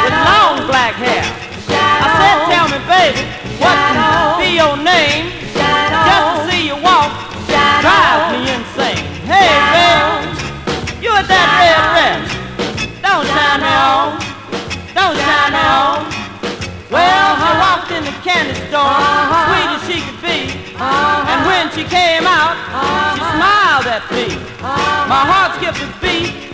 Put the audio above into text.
with long black hair. I said, tell me, baby, what be your name? Just to see you walk drives me insane. Hey, baby, you at that red dress. Don't shine me on. Don't shine me on. Well, she walked in the candy store, sweet as she could be. And when she came out, she smiled at me. My heart skipped a beat.